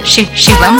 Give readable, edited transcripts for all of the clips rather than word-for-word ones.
Shivam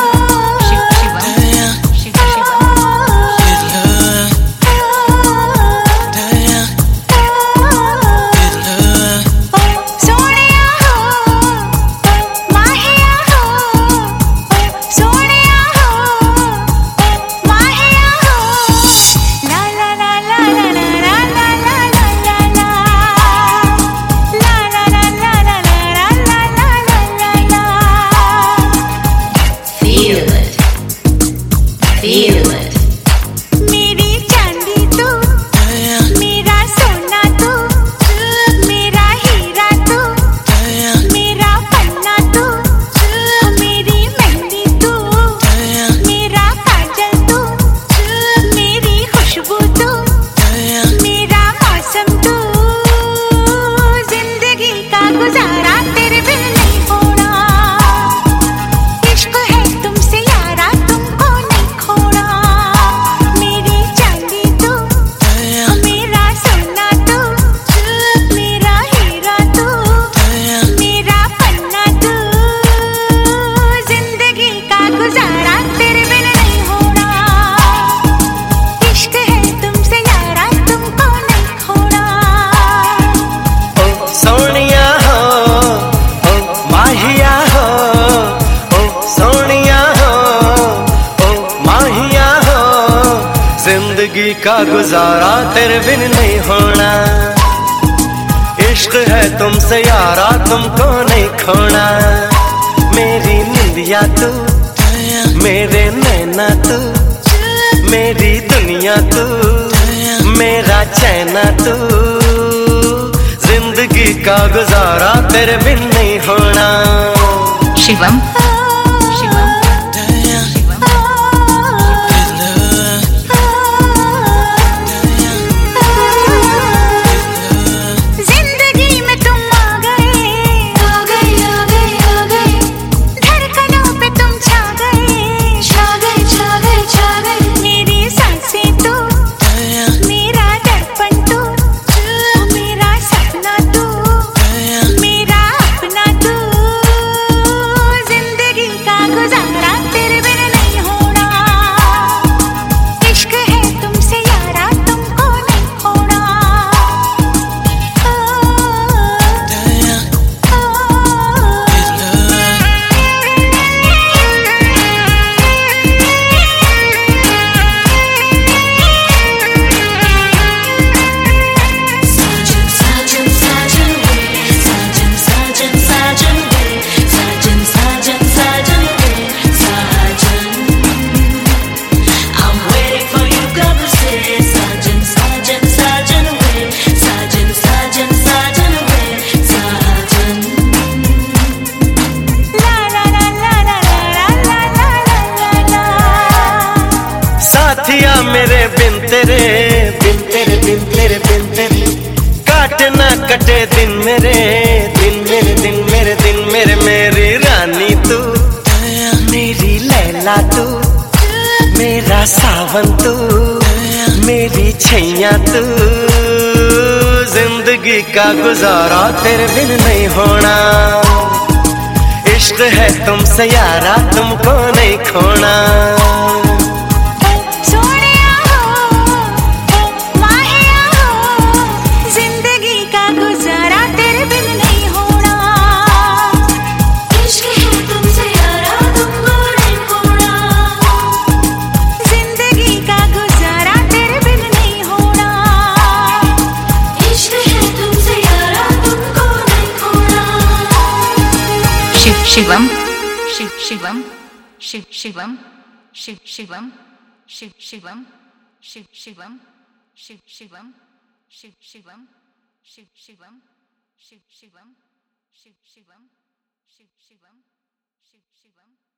Feel it. मेरी चांदी तू, मेरा सोना तू, मेरा हीरा तू, मेरा पन्ना तू, मेरी मेहंदी तू, मेरा काजल तू, मेरी खुशबू तू, मेरा मौसम तू, जिंदगी का गुजारा तेरे बिन नहीं होना। इश्क है तुमसे यारा तुमको नहीं खोना। मेरी चांदी तू, मेरा सोना तू, मेरा हीरा तू, मेरा पन्ना तू, जिंदगी का गुजारा तेरे बिन नहीं होना। इश्क है तुमसे यारा तुमको नहीं खोना। ओ सोनिया हो, ओ माहिया हो, ओ सोनिया हो, ओ माहिया हो, जिंदगी का गुजारा तेरे बिन नहीं होना। इश्क है तुमसे यारा तुमको नहीं खोना। मेरी निंदिया तू, मेरे नैना तू, मेरी दुनिया तू, मेरा चैना तू, जिंदगी का गुजारा तेरे बिन नहीं होना। शिवम जिंदगी में तुम आ गए, आ गए, आ गए, आ गए। धड़कनों पे तुम छा गए, छा गए, छा गए, छा गए। मेरी सांसें तू, मेरा दर्पण तू, मेरा सपना तू, मेरा अपना तू, जिंदगी का गुजारा तेरे बिन नहीं होना। इश्क है तुमसे यारा तुमको नहीं खोना। Sajan, sajan we, sajan, sajan, sajan we, sajan, sajan, sajan we, sajan. I'm waiting for you, come to say, sajan, sajan, sajan we, sajan, sajan, sajan we, sajan. La la la la la la la la la la. साथिया मेरे बिन तेरे, बिन तेरे, बिन तेरे, बिन तेरे, काटे ना कटे दिन मेरे, दिन मेरे, दिन मेरे, दिन मेरे। मेरी रानी तू, मेरी लैला तू, मेरा सावन तू, मेरी छैया तू, जिंदगी का गुजारा तेरे बिन नहीं होना। इश्क है तुमसे यारा तुमको नहीं खोना। सोनिया हो, माहिया हो, जिंदगी का गुजारा तेरे बिन नहीं होना। इश्क है तुमसे यारा तुमको नहीं खोना। जिंदगी का गुजारा तेरे बिन नहीं होना। इश्क है तुमसे यारा तुमको नहीं खोना। शिवम शिवम शिवम शिवम शिवम शिवम शिवम शिवम शिवम शिवम शिवम शिवम शिवम शिवम शिवम शिवम